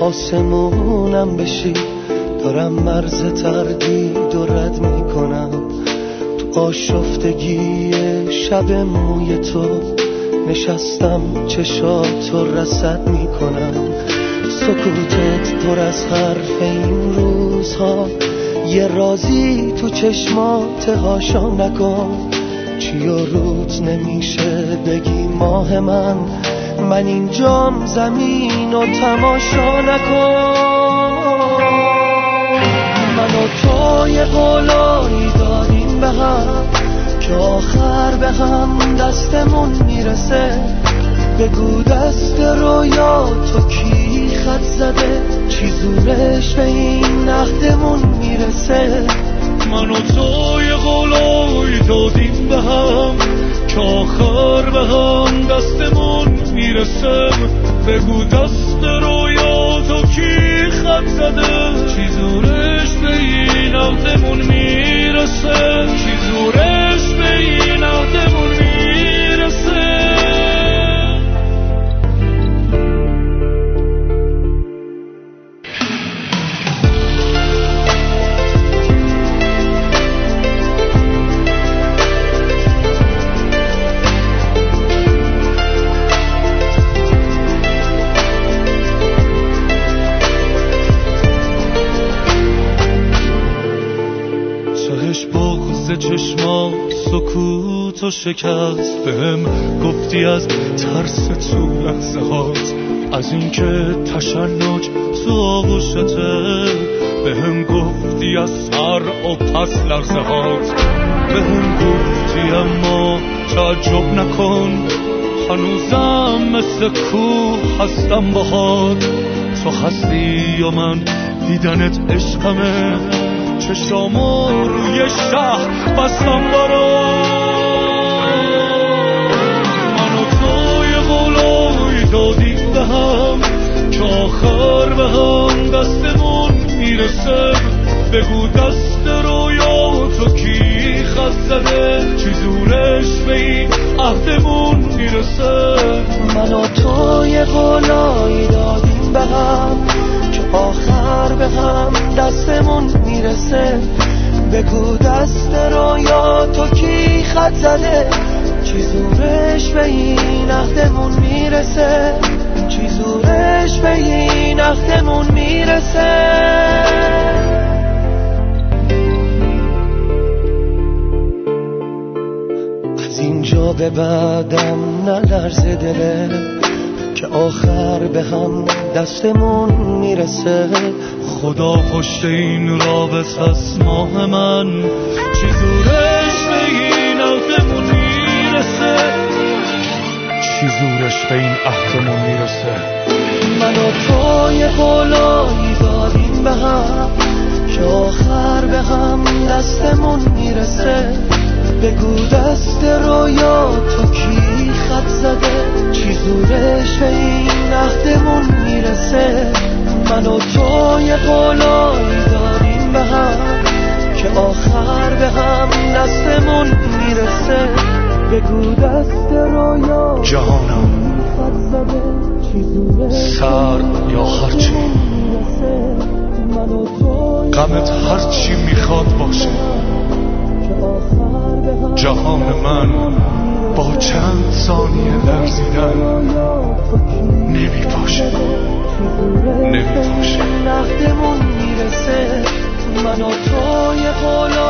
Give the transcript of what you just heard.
آسمونم بشی، دارم مرز تردید و رد میکنم. تو آشفتگی شب موی تو نشستم، چشاتو رصد میکنم. سکوتت پر از حرف این روزها، یه رازی تو چشمات هاشا نکن. چی و روز نمیشه بگی ماه من اینجام، زمین و تماشا نکن. من و تو یه قولایی دادیم به هم که آخر به هم دستمون میرسه. بگو دست رویا تو کی خط زده، چی زورش به این عهدمون میرسه. من و تو یه قولایی دادیم به هم که آخر به هم دستمون میرسه. بگو دست رویا تو کی خط زده، چی زورش به این عهدمون میرسه. چی زورش به این عهدمون میرسه. چشمات سکوت و شکست، بهم گفتی از ترس تو لحظه هات، از اینکه تشنج تو آغوشته. بهم گفتی از سر و پس لرزه هات، بهم گفتی اما تعجب نکن، هنوزم مثل کوه هستم باهات. تو هستی و من دیدنت عشقمه، چشامو روی شهر بستم برات. من و تو یه قولایی دادیم به هم که آخر به هم دستمون میرسه. بگو دست رویا تو کی خط زده، چی زورش به این عهدمون میرسه. من و تو یه قولایی دادیم به هم که آخر به هم دستمون میرسه. بگو دست رویا تو کی خط زده، چی زورش به این عهدمون میرسه. چی زورش به این عهدمون میرسه. از اینجا به بعدم نلرزه دله که آخر به هم دستمون میرسه. خدا پشت این رابط هست ماه من، چی زورش به این عهدمون میرسه. چی زورش به این عهدمون میرسه. من و تو یه قولایی دادیم به هم که آخر به هم دستمون میرسه. بگو دست رویا تو کی خط زده، چی زورش به این عهدمون میرسه. من و تو یه قولایی داریم به هم که آخر به هم دستمون میرسه. بگو دست رویا جهانم سر یا هرچی، غمت هرچی میخواد باشه. جهان من با چند ثانیه لرزیدن نمیپاشه. نقدمون میرسه. من و تو یه